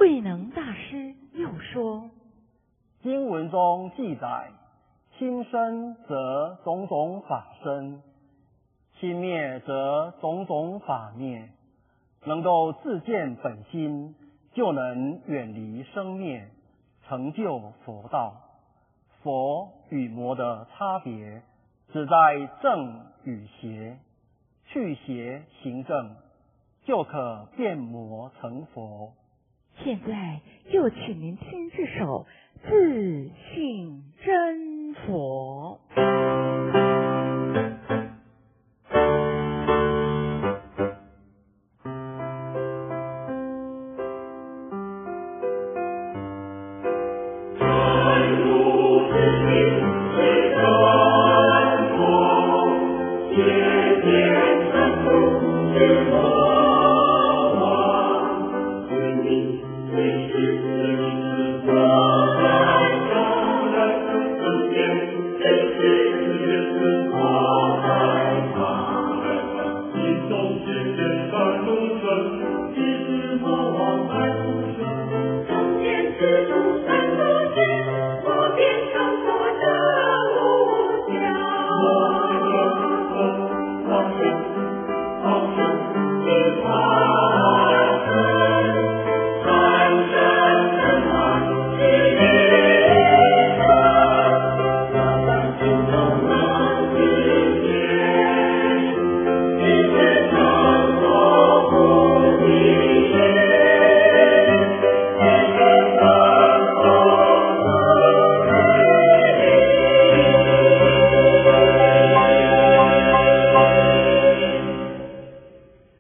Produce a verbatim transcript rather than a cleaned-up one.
慧能大师又说： 经文中记载，亲生则种种法生，亲灭则种种法灭。能够自见本心，就能远离生灭，成就佛道。佛与魔的差别，只在正与邪，去邪行正，就可变魔成佛。 现在就请您听这首《自性真佛》。